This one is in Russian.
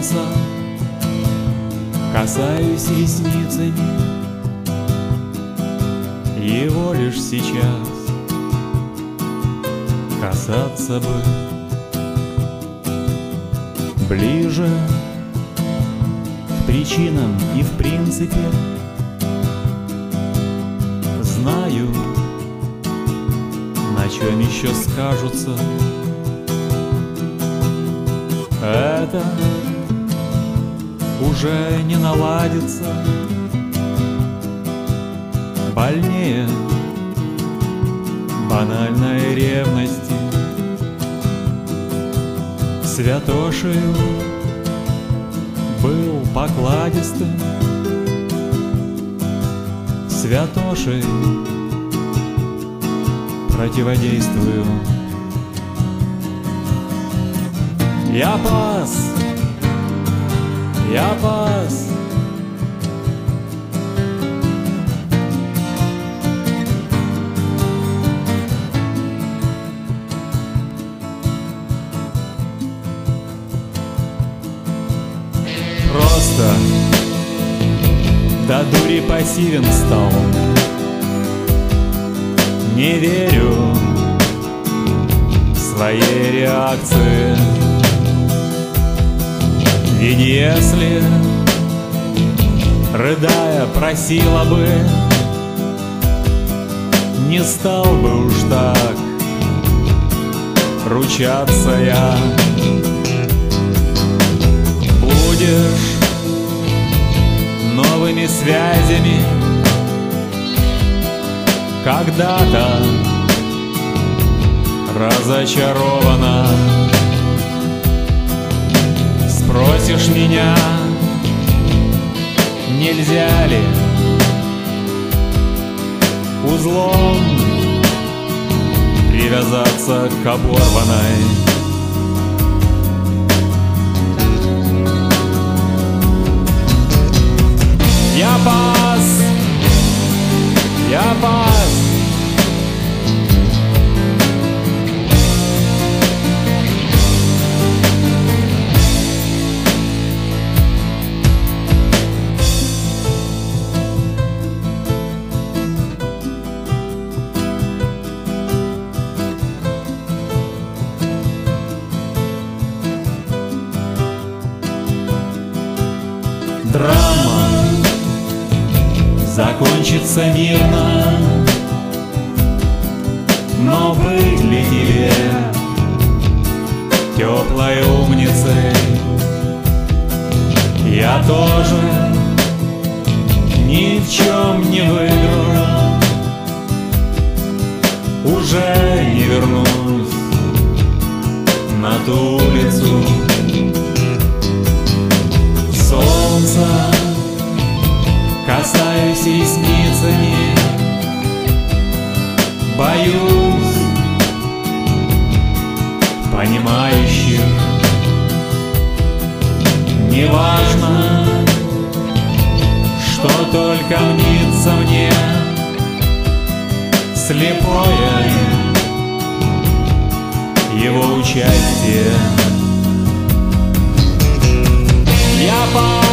солнца касаюсь ресницами его лишь сейчас касаться бы. Ближе к причинам и в принципе знаю, на чем еще скажутся. Это уже не наладится. Больнее банальной ревности. Святошею был покладистым, святошей противодействую. Я пас, я пас. Просто до дури пассивен стал. Не верю в своей реакции. Ведь если, рыдая, просила бы, не стал бы уж так ручаться я. Будешь новыми связями когда-то разочарована. Спросишь меня, нельзя ли узлом привязаться к оборванной. Я пас, я пас. Драма закончится мирно, но выглядели теплой умницей. Я тоже ни в чем не выиграл, уже не вернусь на ту улицу. Солнца касаюсь ресницами, боюсь понимающих. Неважно, что только мнится мне, слепое его участие. Я